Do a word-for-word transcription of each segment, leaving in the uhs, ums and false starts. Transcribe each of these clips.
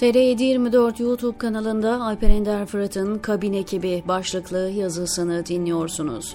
T R yedi yirmi dört YouTube kanalında Alper Ender Fırat'ın Kabin Ekibi başlıklı yazısını dinliyorsunuz.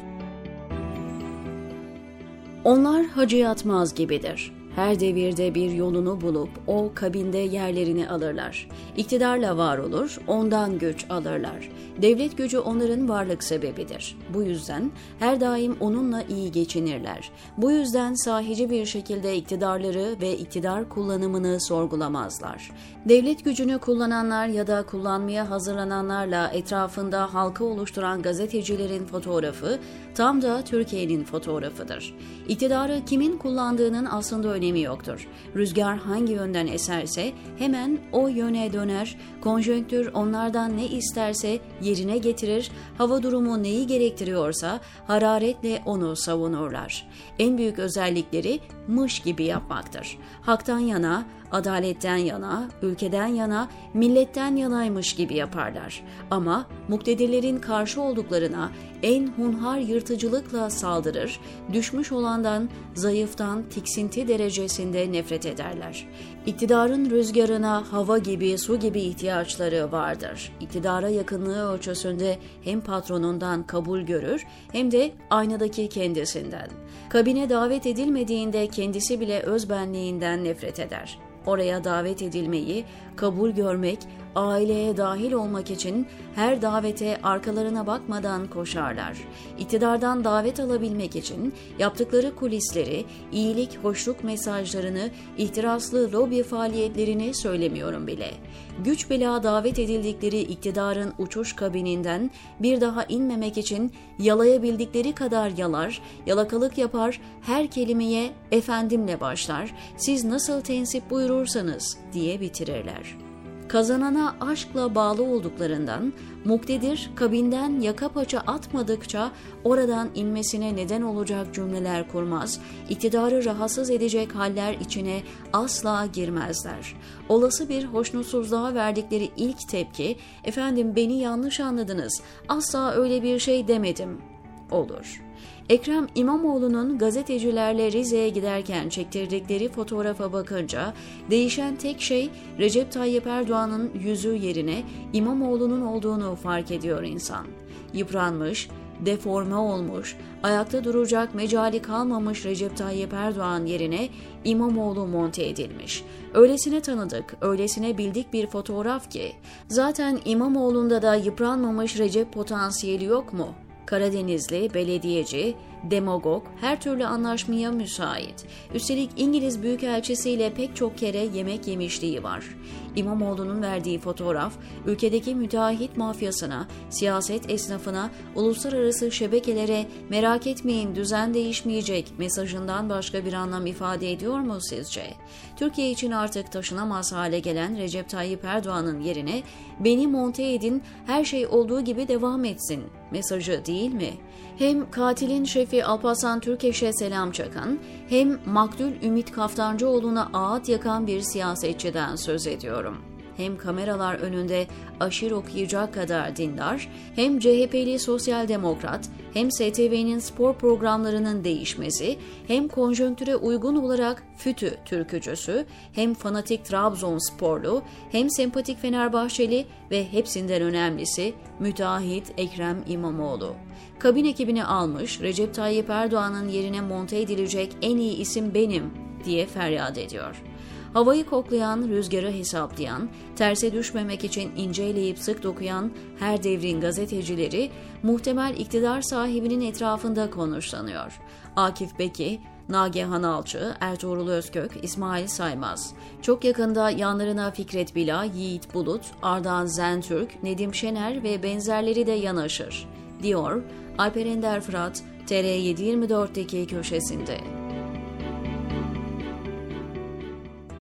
Onlar Hacı Yatmaz gibidir. Her devirde bir yolunu bulup o kabinde yerlerini alırlar. İktidarla var olur, ondan güç alırlar. Devlet gücü onların varlık sebebidir. Bu yüzden her daim onunla iyi geçinirler. Bu yüzden sahici bir şekilde iktidarları ve iktidar kullanımını sorgulamazlar. Devlet gücünü kullananlar ya da kullanmaya hazırlananlarla etrafında halkı oluşturan gazetecilerin fotoğrafı tam da Türkiye'nin fotoğrafıdır. İktidarı kimin kullandığının aslında önemi yoktur. Rüzgar hangi yönden eserse hemen o yöne döner, konjonktür onlardan ne isterse yerine getirir, hava durumu neyi gerektiriyorsa hararetle onu savunurlar. En büyük özellikleri mış gibi yapmaktır. Haktan yana, adaletten yana, ülkeden yana, milletten yanaymış gibi yaparlar. Ama muktedirlerin karşı olduklarına en hunhar yırtıcılıkla saldırır, düşmüş olandan, zayıftan tiksinti derecesinde nefret ederler. İktidarın rüzgarına hava gibi, su gibi ihtiyaçları vardır. İktidara yakınlığı ölçüsünde hem patronundan kabul görür hem de aynadaki kendisinden. Kabine davet edilmediğinde kendisi bile özbenliğinden nefret eder. Oraya davet edilmeyi, kabul görmek, aileye dahil olmak için her davete arkalarına bakmadan koşarlar. İktidardan davet alabilmek için yaptıkları kulisleri, iyilik, hoşluk mesajlarını, ihtiraslı lobi faaliyetlerini söylemiyorum bile. Güç bela davet edildikleri iktidarın uçuş kabininden bir daha inmemek için yalayabildikleri kadar yalar, yalakalık yapar, her kelimeye efendimle başlar, siz nasıl tensip buyurursanız diye bitirirler. Kazanana aşkla bağlı olduklarından muktedir kabinden yaka paça atmadıkça oradan inmesine neden olacak cümleler kurmaz, iktidarı rahatsız edecek haller içine asla girmezler. Olası bir hoşnutsuzluğa verdikleri ilk tepki, efendim beni yanlış anladınız, asla öyle bir şey demedim olur. Ekrem İmamoğlu'nun gazetecilerle Rize'ye giderken çektirdikleri fotoğrafa bakınca değişen tek şey Recep Tayyip Erdoğan'ın yüzü yerine İmamoğlu'nun olduğunu fark ediyor insan. Yıpranmış, deforme olmuş, ayakta duracak mecali kalmamış Recep Tayyip Erdoğan yerine İmamoğlu monte edilmiş. Öylesine tanıdık, öylesine bildik bir fotoğraf ki zaten İmamoğlu'nda da yıpranmamış Recep potansiyeli yok mu? Karadenizli, belediyeci, demagog, her türlü anlaşmaya müsait. Üstelik İngiliz Büyükelçisiyle pek çok kere yemek yemişliği var. İmamoğlu'nun verdiği fotoğraf, ülkedeki müteahhit mafyasına, siyaset esnafına, uluslararası şebekelere merak etmeyin düzen değişmeyecek mesajından başka bir anlam ifade ediyor mu sizce? Türkiye için artık taşınamaz hale gelen Recep Tayyip Erdoğan'ın yerine beni monte edin, her şey olduğu gibi devam etsin mesajı değil mi? Hem katilin şefi Alparslan Türkeş'e selam çakan, hem maktul Ümit Kaftancıoğlu'na ağıt yakan bir siyasetçiden söz ediyorum. Hem kameralar önünde aşir okuyacak kadar dindar, hem C H P'li sosyal demokrat, hem S T V'nin spor programlarının değişmesi, hem konjonktüre uygun olarak FETÖ türkücüsü, hem fanatik Trabzonsporlu, hem sempatik Fenerbahçeli ve hepsinden önemlisi müteahhit Ekrem İmamoğlu. Kabin ekibini almış, Recep Tayyip Erdoğan'ın yerine monte edilecek en iyi isim benim diye feryat ediyor. Havayı koklayan, rüzgarı hesaplayan, terse düşmemek için inceleyip sık dokuyan her devrin gazetecileri muhtemel iktidar sahibinin etrafında konuşlanıyor. Akif Beki, Nagihan Alçı, Ertuğrul Özkök, İsmail Saymaz. Çok yakında yanlarına Fikret Bila, Yiğit Bulut, Ardahan Zentürk, Nedim Şener ve benzerleri de yanaşır, diyor Alper Ender Fırat, T R yedi yirmi dörtteki köşesinde.